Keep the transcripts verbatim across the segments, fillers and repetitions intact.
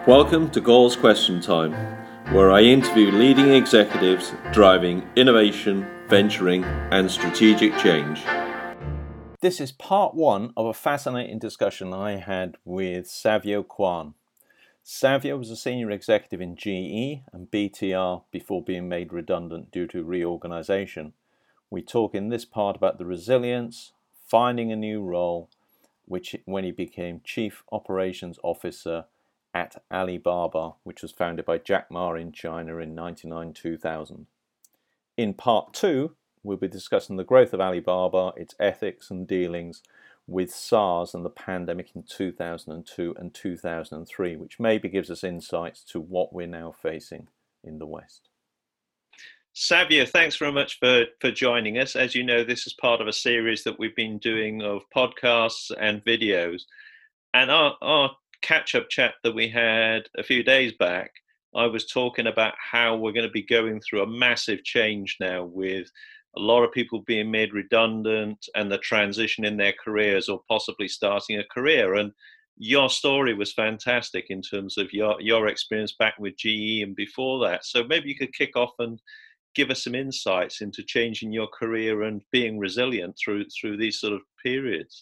Welcome to Goals Question Time, where I interview leading executives driving innovation, venturing, and strategic change. This is part one of a fascinating discussion I had with Savio Kwan. Savio was a senior executive in G E and B T R before being made redundant due to reorganization. We talk in this part about the resilience, finding a new role, which when he became Chief Operations Officer at Alibaba, which was founded by Jack Ma in China in ninety-nine two thousand. In part two, we'll be discussing the growth of Alibaba, its ethics and dealings with SARS and the pandemic in two thousand two and two thousand three, which maybe gives us insights to what we're now facing in the West. Savio, thanks very much for, for joining us. As you know, this is part of a series that we've been doing of podcasts and videos. And our, our catch-up chat that we had a few days back, I was talking about how we're going to be going through a massive change now with a lot of people being made redundant and the transition in their careers or possibly starting a career. And your story was fantastic in terms of your, your experience back with G E and before that. So maybe you could kick off and give us some insights into changing your career and being resilient through through these sort of periods.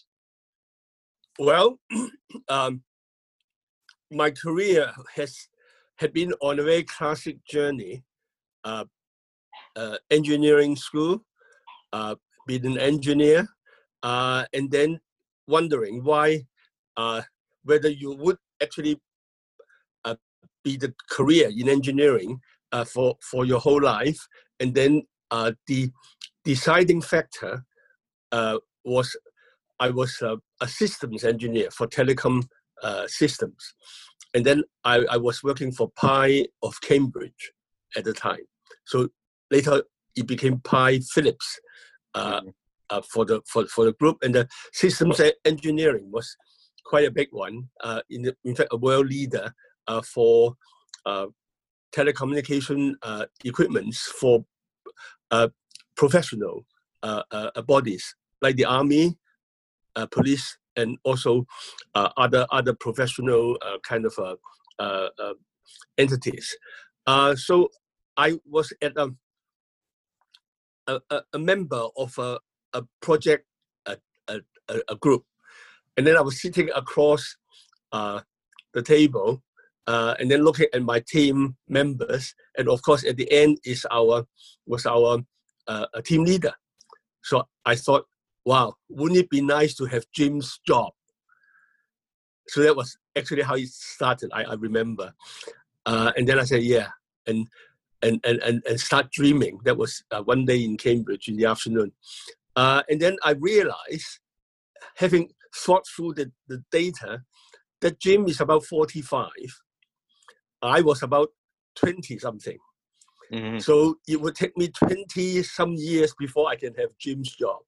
Well, um, my career has had been on a very classic journey. Uh, uh, engineering school, uh, being an engineer, uh, and then wondering why, uh, whether you would actually uh, be the career in engineering uh, for, for your whole life. And then uh, the deciding factor uh, was I was uh, a systems engineer for telecom uh, systems. And then I, I was working for Pi of Cambridge at the time. So later it became Pi Philips uh, mm-hmm. uh, for the for, for the group. And the systems engineering was quite a big one. Uh, in, the, in fact, a world leader uh, for uh, telecommunication uh, equipments for uh, professional uh, uh, bodies like the army, uh, police, and also uh, other other professional uh, kind of uh, uh, uh, entities. Uh, so I was at a a, a member of a, a project a, a, a group, and then I was sitting across uh, the table, uh, and then looking at my team members, and of course at the end is our was our uh, a team leader. So I thought, wow, wouldn't it be nice to have Jim's job? So that was actually how it started, I, I remember. Uh, and then I said, yeah, and and and and, and start dreaming. That was uh, one day in Cambridge in the afternoon. Uh, and then I realized, having thought through the, the data, that Jim is about forty-five. I was about twenty-something. Mm-hmm. So it would take me twenty-some years before I can have Jim's job.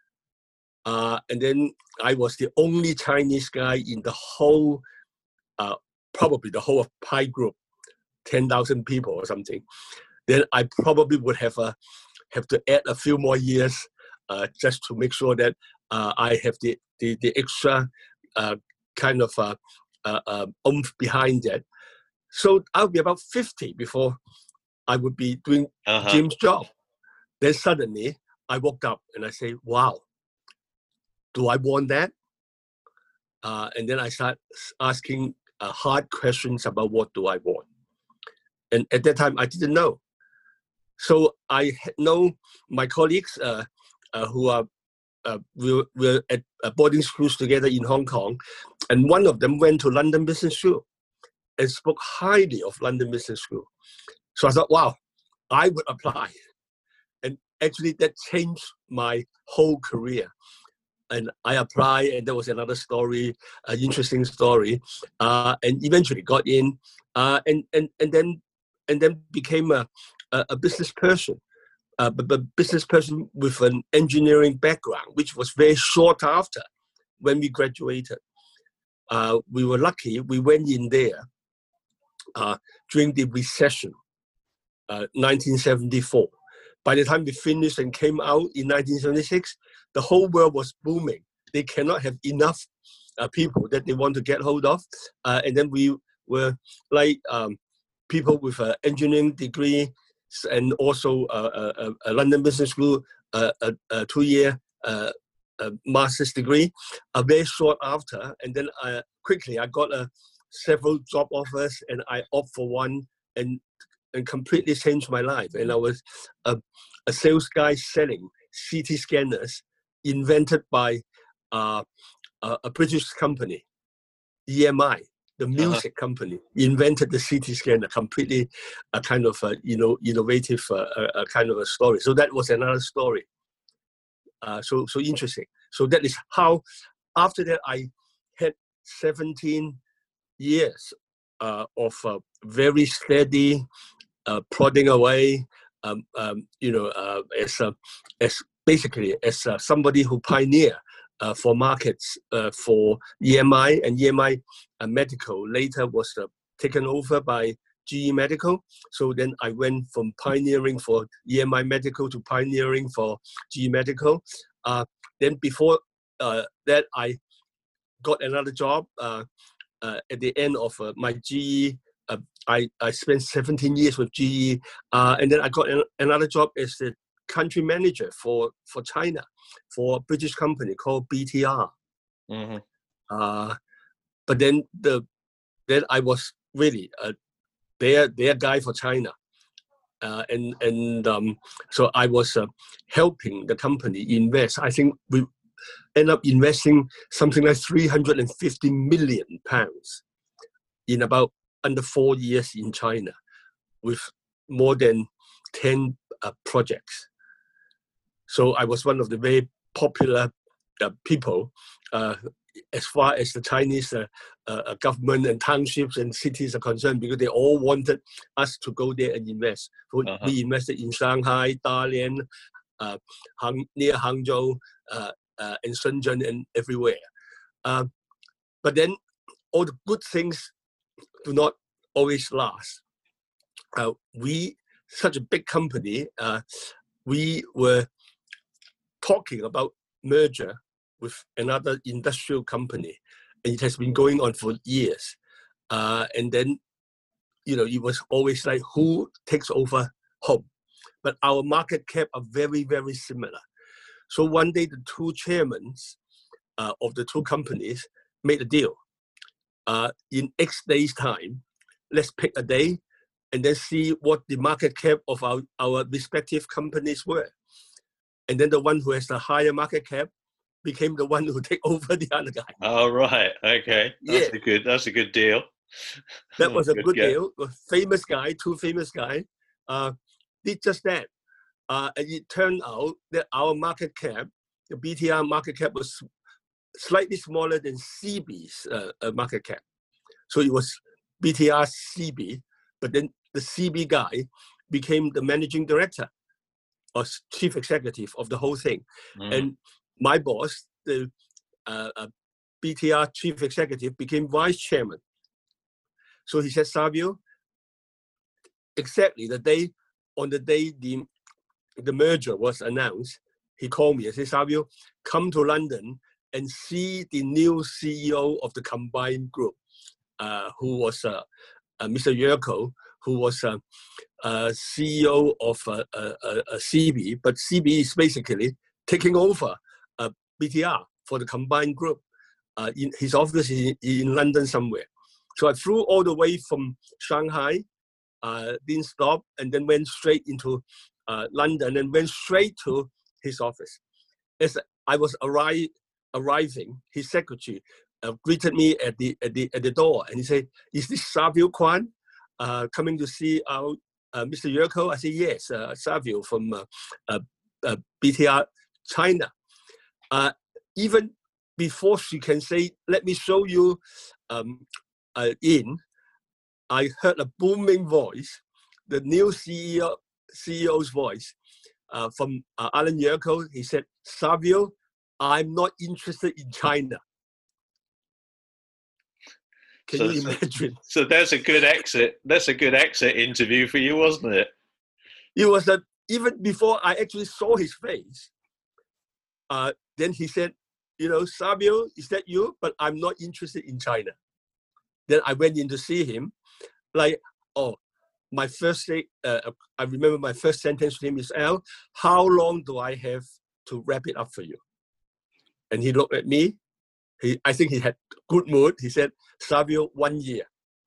Uh, and then I was the only Chinese guy in the whole, uh, probably the whole of Pi Group, ten thousand people or something. Then I probably would have uh, have to add a few more years uh, just to make sure that uh, I have the, the, the extra uh, kind of uh, uh, uh, oomph behind that. So I'll be about fifty before I would be doing uh-huh. Jim's job. Then suddenly I woke up and I say, wow, do I want that? Uh, and then I start asking uh, hard questions about what do I want. And at that time, I didn't know. So I know my colleagues uh, uh, who are uh, we were at uh, boarding schools together in Hong Kong. And one of them went to London Business School and spoke highly of London Business School. So I thought, wow, I would apply. And actually that changed my whole career. And I applied, and there was another story, an interesting story, uh, and eventually got in, uh, and and and then and then became a a, a business person, uh, but a business person with an engineering background, which was very short after when we graduated. Uh, we were lucky; we went in there uh, during the recession, uh, nineteen seventy-four. By the time we finished and came out in nineteen seventy-six, the whole world was booming. They cannot have enough uh, people that they want to get hold of. Uh, and then we were like um, people with an engineering degree and also a, a, a London Business School, a, a, a two-year uh, a master's degree, uh, very short after. And then I, quickly I got a, several job offers, and I opted for one and and completely changed my life. And I was a, a sales guy selling C T scanners invented by uh, a, a British company, E M I, the music uh-huh. company, invented the C T scanner, completely a kind of a, you know, innovative uh, a, a kind of a story. So that was another story. Uh, so, so interesting. So that is how, after that, I had seventeen years uh, of uh, very steady uh, plodding away, um, um, you know, uh, as a, as basically as uh, somebody who pioneered uh, for markets uh, for E M I, and E M I uh, Medical later was uh, taken over by G E Medical. So then I went from pioneering for E M I Medical to pioneering for G E Medical. Uh, then before uh, that, I got another job uh, uh, at the end of uh, my G E. Uh, I, I spent seventeen years with G E, uh, and then I got an, another job as the country manager for, for China, for a British company called B T R. Mm-hmm. Uh, but then the then I was really uh, their their guy for China, uh, and and um, so I was uh, helping the company invest. I think we ended up investing something like three hundred fifty million pounds in about under four years in China, with more than ten uh, projects. So I was one of the very popular uh, people uh, as far as the Chinese uh, uh, government and townships and cities are concerned, because they all wanted us to go there and invest. So uh-huh. We invested in Shanghai, Dalian, uh, Hang, near Hangzhou, uh, uh, and Shenzhen, and everywhere. Uh, but then all the good things do not always last. Uh, we, such a big company, uh, we were talking about merger with another industrial company, and it has been going on for years. Uh, and then, you know, it was always like, who takes over home? But our market cap are very, very similar. So one day, the two chairmen uh, of the two companies made a deal. Uh, in X days' time, let's pick a day and then see what the market cap of our, our respective companies were. And then the one who has the higher market cap became the one who take over the other guy. Oh, right. Okay. That's yeah. a good, that's a good deal. That was a good, good deal. A famous guy, two famous guys, uh, did just that. Uh, and it turned out that our market cap, the B T R market cap, was slightly smaller than C B's uh, uh, market cap. So it was B T R C B, but then the C B guy became the managing director or chief executive of the whole thing. Mm. And my boss, the uh, uh, B T R chief executive, became vice chairman. So he said, Savio, exactly the day, on the day the, the merger was announced, he called me and said, Savio, come to London and see the new C E O of the combined group, uh, who was uh, uh, Mister Yerko, who was uh, uh, C E O of uh, uh, uh, C B, but C B is basically taking over uh, B T R for the combined group. Uh, in his office is in, in London somewhere. So I flew all the way from Shanghai, uh, didn't stop, and then went straight into uh, London and went straight to his office. As I was arri- arriving, his secretary uh, greeted me at the, at the at the door, and he said, "Is this Savio Kwan uh, coming to see our uh, Mister Yerko?" I said, "Yes, uh, Savio from uh, uh, uh, B T R China." Uh, even before she can say, "Let me show you um, uh, in," I heard a booming voice, the new C E O, C E O's voice uh, from uh, Alan Yerko. He said, "Savio, I'm not interested in China." Can so, you imagine? So, so that's a good exit. That's a good exit interview for you, wasn't it? It was a, even before I actually saw his face. Uh, then he said, "You know, Savio, is that you? But I'm not interested in China." Then I went in to see him, like, oh, my first day, uh, I remember my first sentence to him is, Al, how long do I have to wrap it up for you? And he looked at me. He, I think he had good mood. He said, Savio, one year.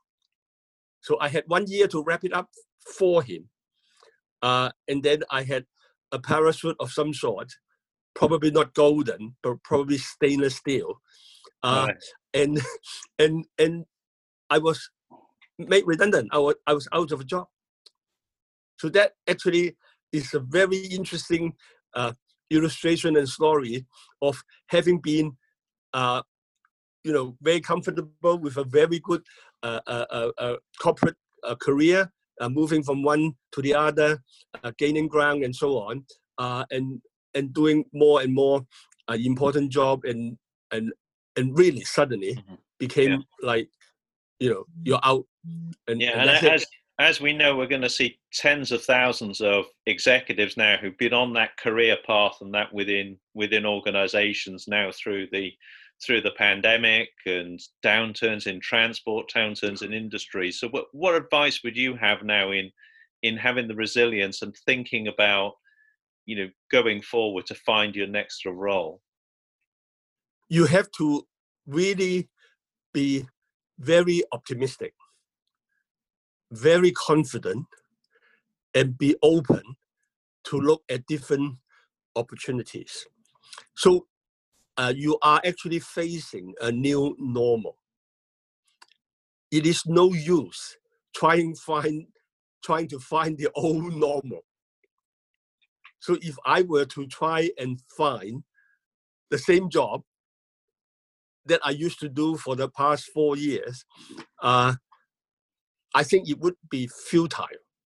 So I had one year to wrap it up for him. Uh, and then I had a parachute of some sort, probably not golden, but probably stainless steel. Uh, right. And and and I was made redundant. I was, I was out of a job. So that actually is a very interesting uh, illustration and story of having been, uh, you know, very comfortable with a very good uh, uh, uh, corporate uh, career, uh, moving from one to the other, uh, gaining ground and so on, uh, and and doing more and more uh, important job, and and and really suddenly mm-hmm. became yeah. like, you know, you're out. And, yeah, and, and as, as we know, we're going to see tens of thousands of executives now who've been on that career path, and that within within organizations now through the through the pandemic and downturns in transport, downturns in industry. So what, what advice would you have now in in having the resilience and thinking about, you know, going forward to find your next role? You have to really be very optimistic, very confident, and be open to look at different opportunities. So uh, you are actually facing a new normal. It is no use trying find trying to find the old normal. So if I were to try and find the same job that I used to do for the past four years, uh, I think it would be futile.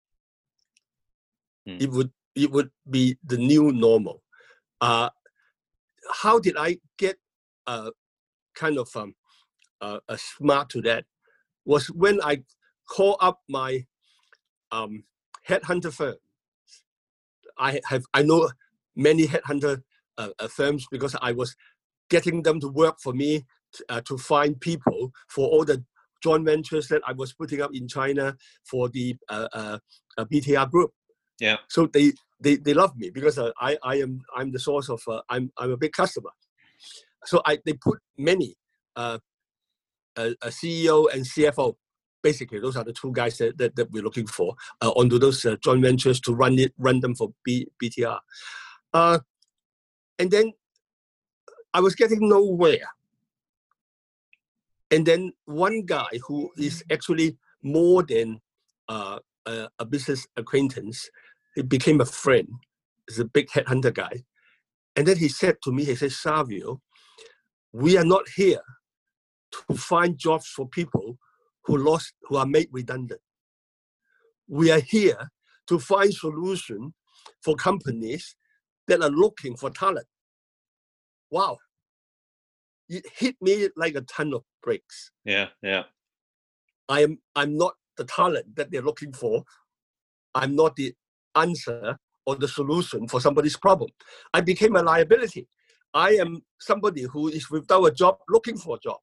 Mm. It would it would be the new normal. Uh, how did I get uh, kind of um, uh, uh, smart to that? Was when I called up my um, headhunter firm. I have I know many headhunter uh, uh, firms because I was getting them to work for me uh, to find people for all the joint ventures that I was putting up in China for the uh, uh, uh, B T R group. Yeah. So they they, they love me because uh, I I am I'm the source of uh, I'm I'm a big customer. So I they put many uh, a, a C E O and C F O. Basically, those are the two guys that, that, that we're looking for uh, onto those uh, joint ventures to run it run them for B, BTR. Uh, and then I was getting nowhere. And then one guy who is actually more than uh, a, a business acquaintance, he became a friend. He's a big headhunter guy. And then he said to me, he said, Savio, we are not here to find jobs for people who lost, who are made redundant. We are here to find solutions for companies that are looking for talent. Wow. It hit me like a ton of bricks. Yeah, yeah. I am I'm not the talent that they're looking for. I'm not the answer or the solution for somebody's problem. I became a liability. I am somebody who is without a job looking for a job.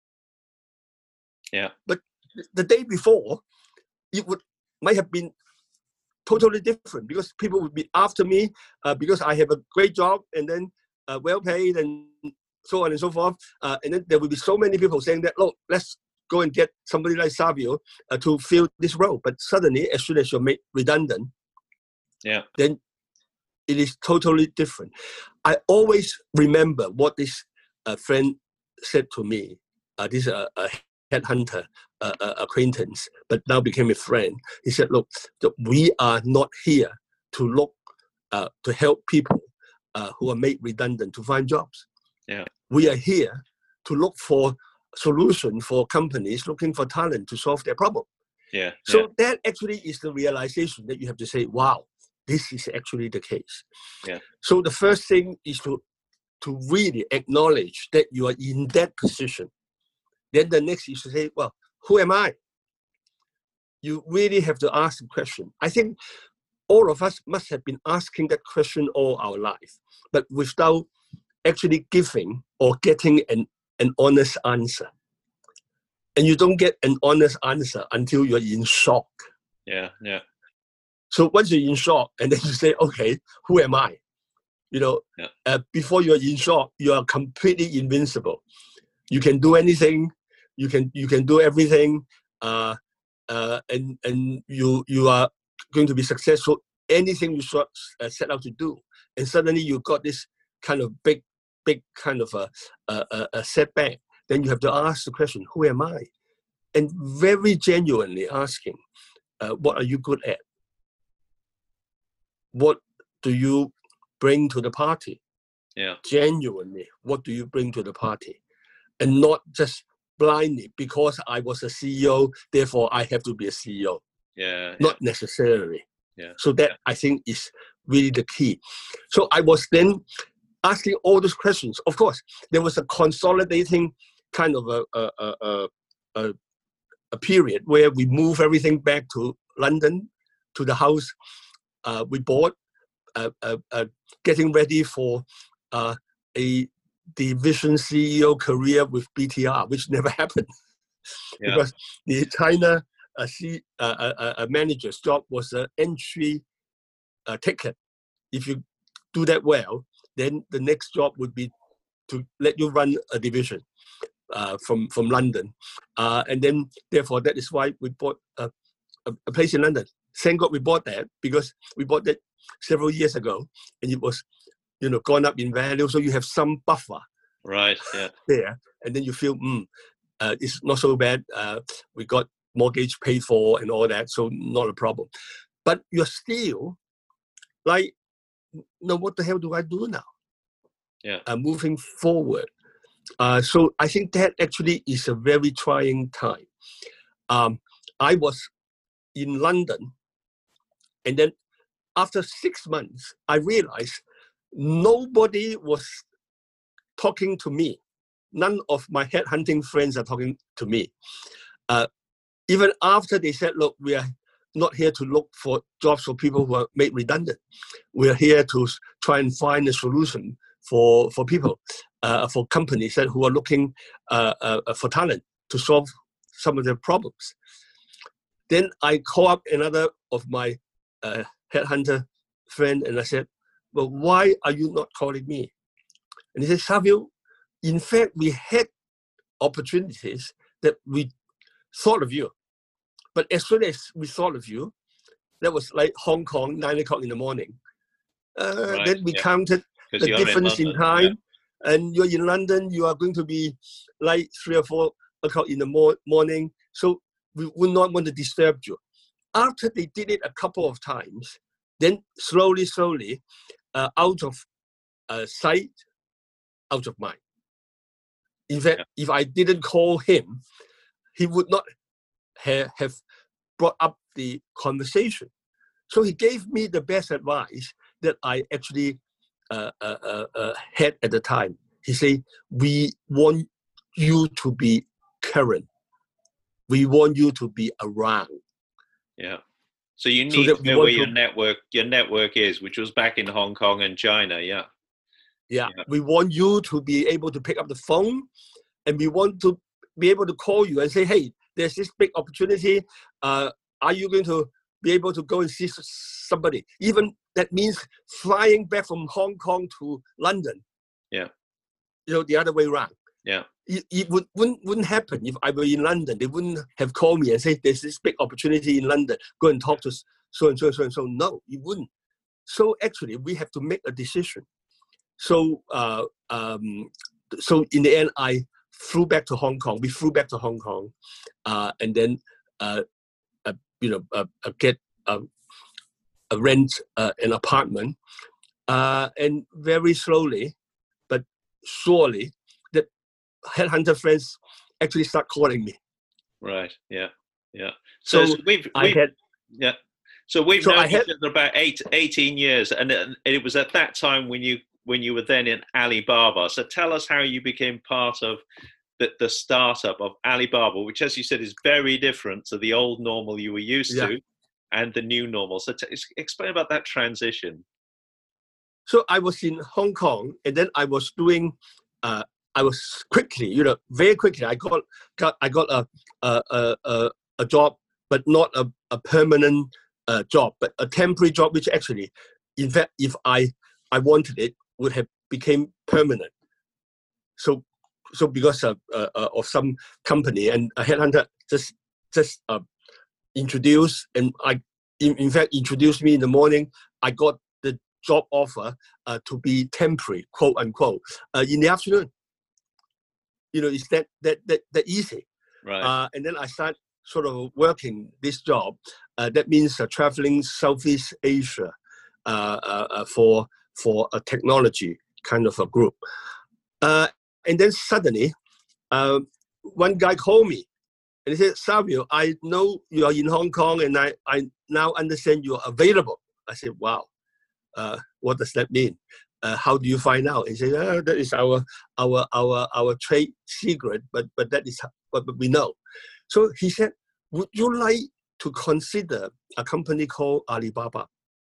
Yeah. But the day before, it would might have been totally different because people would be after me uh, because I have a great job and then uh, well paid and so on and so forth. Uh, and then there will be so many people saying that, look, let's go and get somebody like Savio uh, to fill this role. But suddenly, as soon as you're made redundant, yeah, then it is totally different. I always remember what this uh, friend said to me. Uh, this uh, a headhunter uh, uh, acquaintance, but now became a friend. He said, look, we are not here to look, uh, to help people uh, who are made redundant to find jobs. Yeah. We are here to look for solution for companies looking for talent to solve their problem. Yeah. So yeah. that actually is the realization that you have to say, wow, this is actually the case. Yeah. So the first thing is to, to really acknowledge that you are in that position. Then the next is to say, well, who am I? You really have to ask the question. I think all of us must have been asking that question all our life, but without actually giving or getting an, an honest answer. and you don't get an honest answer until you're in shock. Yeah, yeah. So once you're in shock, and then you say, okay, who am I? You know, yeah. uh, before you're in shock, you are completely invincible. You can do anything. You can you can do everything, uh, uh, and and you you are going to be successful. Anything you sort, uh, set out to do, and suddenly you got this kind of big, big kind of a, a, a setback. Then you have to ask the question, who am I? And very genuinely asking, uh, what are you good at? What do you bring to the party? Yeah. Genuinely, what do you bring to the party? And not just blindly, because I was a C E O, therefore I have to be a C E O. Yeah. Not yeah. necessarily. Yeah. So that, yeah. I think, is really the key. So I was then asking all those questions. Of course, there was a consolidating kind of a a, a, a, a period where we move everything back to London, to the house uh, we bought, uh, uh, uh, getting ready for uh, a division C E O career with B T R, which never happened. Yeah. Because the China uh, C, uh, uh, uh, manager's job was an entry uh, ticket. If you do that well, then the next job would be to let you run a division uh, from, from London. Uh, and then, therefore, that is why we bought a, a, a place in London. Thank God we bought that, because we bought that several years ago, and it was, you know, gone up in value. So you have some buffer. Right, yeah. There. And then you feel, hmm, uh, it's not so bad. Uh, we got mortgage paid for and all that, so not a problem. But you're still like, no, what the hell do I do now? Yeah. Uh, moving forward. Uh, so I think that actually is a very trying time. Um, I was in London, and then after six months, I realized nobody was talking to me. None of my headhunting friends are talking to me. Uh, even after they said, look, we are not here to look for jobs for people who are made redundant. We are here to try and find a solution for, for people, uh, for companies that who are looking uh, uh, for talent to solve some of their problems. Then I call up another of my uh, headhunter friend, and I said, well, why are you not calling me? And he said, Savio, in fact, we had opportunities that we thought of you. But as soon as we thought of you, that was like Hong Kong, nine o'clock in the morning. Uh, right, then we yeah. counted the difference in, in time. Yeah. And you're in London, you are going to be like three or four o'clock in the mor- morning. So we would not want to disturb you. After they did it a couple of times, then slowly, slowly, uh, out of uh, sight, out of mind. In fact, yeah. if I didn't call him, he would not ha- have brought up the conversation. So he gave me the best advice that I actually uh, uh, uh, uh, had at the time. He said, we want you to be current. We want you to be around. Yeah. So you so need to know where your to, network your network is, which was back in Hong Kong and China. Yeah. yeah. Yeah. We want you to be able to pick up the phone, and we want to be able to call you and say, hey, there's this big opportunity. Uh, are you going to be able to go and see somebody? Even that means flying back from Hong Kong to London. Yeah. You know, the other way around. Yeah. It, it would, wouldn't, wouldn't happen if I were in London. They wouldn't have called me and say, there's this big opportunity in London. Go and talk to so and so and so and so. No, it wouldn't. So actually, we have to make a decision. So, uh, um, so in the end, I flew back to Hong Kong. We flew back to Hong Kong, uh, and then, uh, uh, you know, uh, uh, get uh, uh, rent uh, an apartment, uh, and very slowly, but surely, the headhunter friends actually start calling me. Right. Yeah. Yeah. So, so, so we've, we've I had, yeah. So we've so known I had, each other about eight, eighteen years, and it was at that time when you when you were then in Alibaba. So tell us how you became part of the, the startup of Alibaba, which, as you said, is very different to the old normal you were used yeah. to and the new normal. So t- explain about that transition. So I was in Hong Kong, and then I was doing, uh, I was quickly, you know, very quickly, I got, got I got a, a a, a, a job, but not a, a permanent uh, job, but a temporary job, which actually, in fact, if I I wanted it, would have became permanent. So so because of uh, uh, of some company, and a headhunter just just uh, introduced, and I in, in fact introduced me in the morning. I got the job offer uh, to be temporary, quote unquote, uh, in the afternoon. You know, it's that that that, that easy. Right. Uh, and then I start sort of working this job. Uh, that means uh, traveling Southeast Asia uh, uh, uh, for for a technology kind of a group. Uh, and then suddenly, uh, one guy called me and he said, "Savio, I know you are in Hong Kong, and I, I now understand you are available." I said, "Wow, uh, what does that mean? Uh, how do you find out?" He said, oh, "That is our our our our trade secret, but but that is what we know." So he said, "Would you like to consider a company called Alibaba?"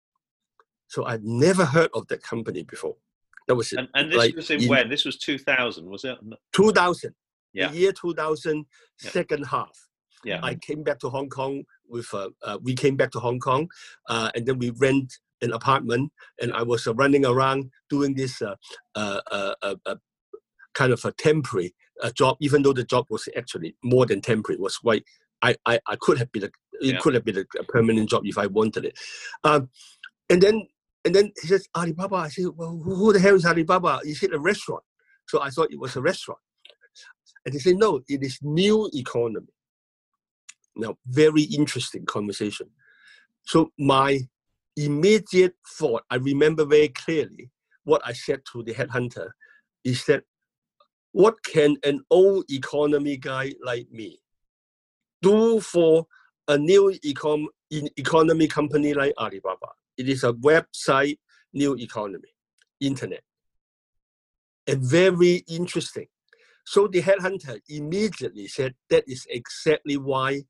So I'd never heard of that company before. That was and, and this like was in, in when? This was two thousand, was it? two thousand. Yeah. The year two thousand, yeah. second half. Yeah. I came back to Hong Kong with, uh, uh, we came back to Hong Kong, uh, and then we rent an apartment, and I was uh, running around doing this uh, uh, uh, uh, uh, kind of a temporary uh, job, even though the job was actually more than temporary. It was quite, I, I, I could have been, a, it yeah. could have been a, a permanent job if I wanted it. Um, and then, and then he says, Alibaba. I said, well, who the hell is Alibaba? He said a restaurant. So I thought it was a restaurant. And he said, no, it is new economy. Now, very interesting conversation. So my immediate thought, I remember very clearly what I said to the headhunter is that, what can an old economy guy like me do for a new econ economy company like Alibaba? It is a website, new economy, internet. And very interesting. So the headhunter immediately said, that is exactly why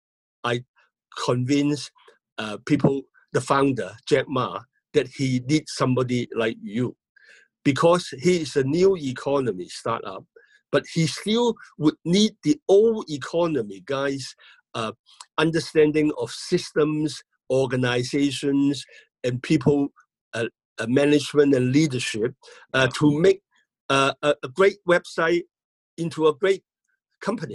I convinced uh, people, the founder, Jack Ma, that he need somebody like you. Because he is a new economy startup, but he still would need the old economy guys' uh, understanding of systems, organizations, and people, uh, uh, management and leadership uh, to make uh, a, a great website into a great company.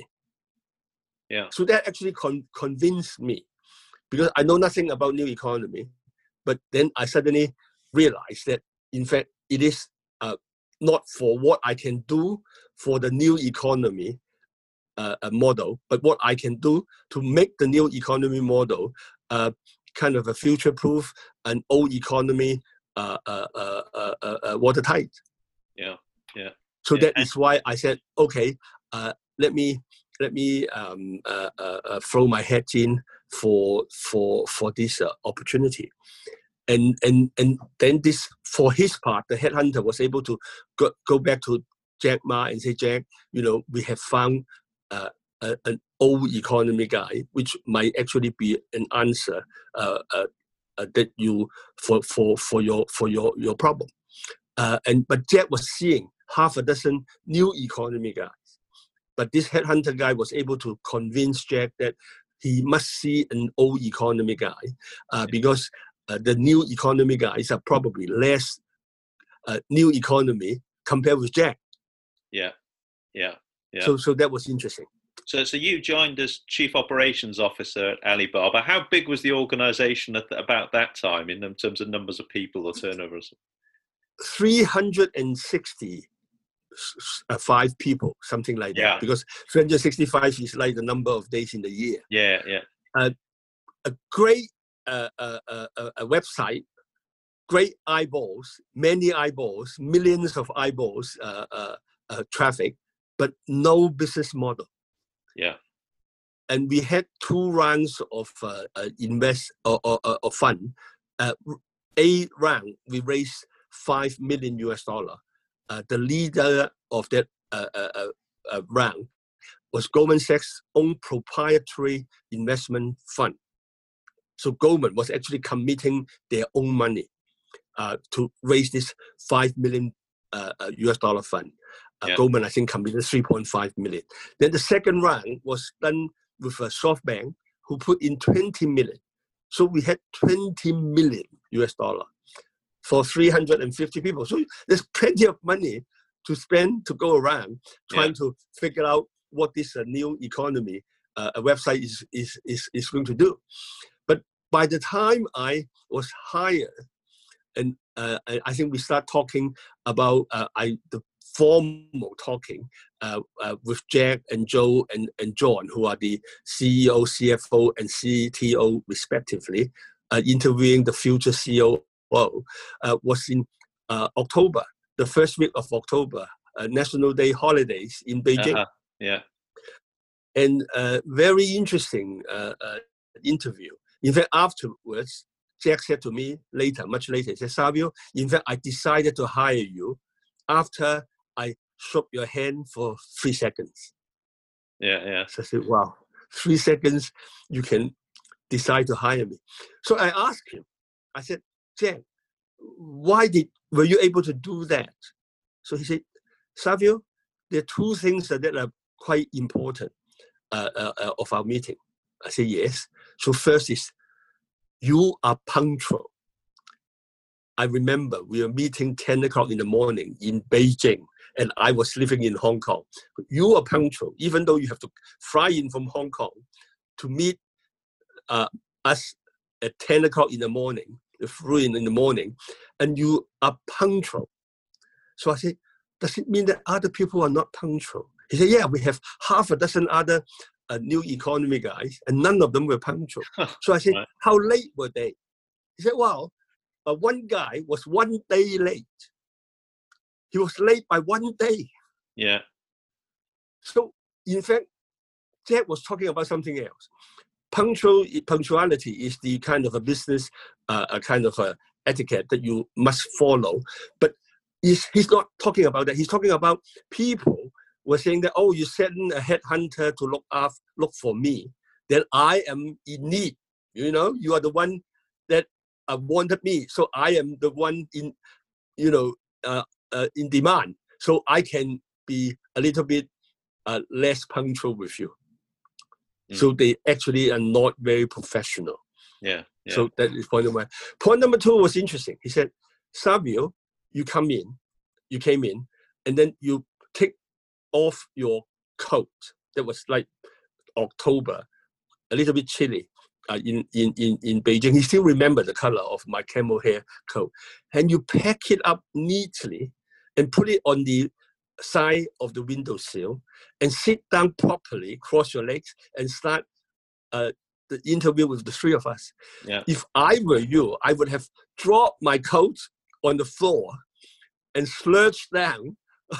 Yeah. So that actually con convinced me, because I know nothing about new economy, but then I suddenly realized that, in fact, it is uh, not for what I can do for the new economy uh, model, but what I can do to make the new economy model uh, kind of a future-proof and old economy uh, uh, uh, uh, uh, watertight. Yeah, yeah. So yeah. that and is why I said, okay, uh, let me let me um, uh, uh, throw my hat in for for for this uh, opportunity. And and and then this, for his part, the headhunter was able to go, go back to Jack Ma and say, Jack, you know, we have found uh, a, an old economy guy, which might actually be an answer uh, uh, uh, that you for for for your for your your problem. Uh, and but Jack was seeing half a dozen new economy guys, but this headhunter guy was able to convince Jack that he must see an old economy guy uh, because uh, the new economy guys are probably less uh, new economy compared with Jack. Yeah, yeah, yeah. So, so that was interesting. So, so you joined as Chief Operations Officer at Alibaba. How big was the organization at the, about that time in terms of numbers of people or turnovers? three hundred sixty. Uh, five people, something like that, yeah. because three hundred sixty-five is like the number of days in the year. Yeah, yeah. Uh, a great uh, uh, uh, uh, a website, great eyeballs, many eyeballs, millions of eyeballs, uh, uh, uh, traffic, but no business model. Yeah. And we had two rounds of uh, uh, invest or, or, or fund. Uh, a round we raised five million U S dollar. Uh, the leader of that uh, uh, uh, round was Goldman Sachs' own proprietary investment fund. So Goldman was actually committing their own money uh, to raise this five million uh, uh, U S dollar fund. Uh, yeah. Goldman, I think, committed three point five million. Then the second round was done with a SoftBank, who put in twenty million. So we had twenty million U S dollar for three hundred fifty people. So there's plenty of money to spend, to go around, trying yeah. to figure out what this uh, new economy uh, a website is, is, is, is going to do. But by the time I was hired, and uh, I think we start talking about uh, I the formal talking uh, uh, with Jack and Joe and, and John, who are the C E O, C F O, and C T O respectively, uh, interviewing the future C O O, uh, was in uh, October, the first week of October, uh, National Day holidays in Beijing. Uh-huh. Yeah. And uh, very interesting uh, uh, interview. In fact, afterwards, Jack said to me later, much later, he said, Savio, in fact, I decided to hire you after I shook your hand for three seconds. Yeah, yeah. So I said, wow, three seconds, you can decide to hire me. So I asked him, I said, Jack, why did, were you able to do that? So he said, Savio, there are two things that, that are quite important uh, uh, uh, of our meeting. I said, yes. So first is, you are punctual. I remember we were meeting ten o'clock in the morning in Beijing, and I was living in Hong Kong. You are punctual, even though you have to fly in from Hong Kong to meet uh, us at ten o'clock in the morning, you flew in in the morning, and you are punctual. So I said, does it mean that other people are not punctual? He said, yeah, we have half a dozen other uh, new economy guys, and none of them were punctual. So I said, right. How late were they? He said, well, uh, one guy was one day late. He was late by one day. Yeah. So, in fact, Jack was talking about something else. Punctual punctuality is the kind of a business, uh, a kind of a etiquette that you must follow. But he's, he's not talking about that. He's talking about people were saying that, oh, you send a headhunter to look after, look for me, then I am in need. You know, you are the one that uh, wanted me, so I am the one in, you know, uh, uh, in demand. So I can be a little bit uh, less punctual with you. Mm. So they actually are not very professional. Yeah, yeah. So that is point number one. Point number two was interesting. He said, Savio, you come in, you came in, and then you take off your coat. That was like October, a little bit chilly uh, in, in, in, in Beijing. He still remembered the color of my camel hair coat. And you pack it up neatly and put it on the side of the windowsill and sit down properly, cross your legs, and start uh, the interview with the three of us. Yeah. If I were you, I would have dropped my coat on the floor and slouched down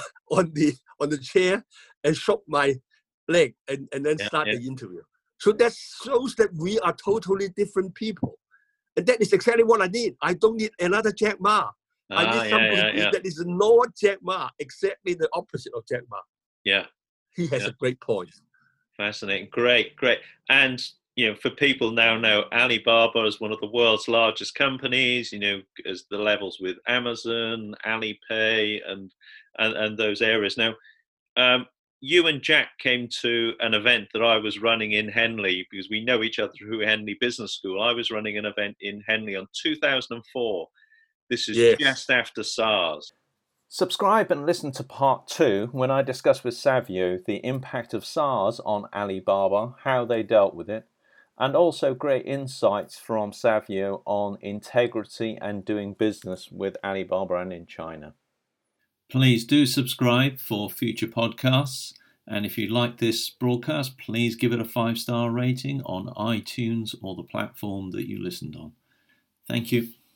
on the on the chair and shook my leg and, and then yeah, start yeah. the interview. So that shows that we are totally different people. And that is exactly what I need. I don't need another Jack Ma. Ah, I need yeah, somebody yeah, yeah. that is not Jack Ma, exactly the opposite of Jack Ma. Yeah. He has yeah. a great point. Fascinating. Great, great. And, you know, for people now know, Alibaba is one of the world's largest companies, you know, as the levels with Amazon, Alipay, and and, and those areas. Now, um, you and Jack came to an event that I was running in Henley, because we know each other through Henley Business School. I was running an event in Henley on two thousand four. This is yes. just after SARS. Subscribe and listen to part two when I discuss with Savio the impact of SARS on Alibaba, how they dealt with it, and also great insights from Savio on integrity and doing business with Alibaba and in China. Please do subscribe for future podcasts. And if you like this broadcast, please give it a five-star rating on iTunes or the platform that you listened on. Thank you.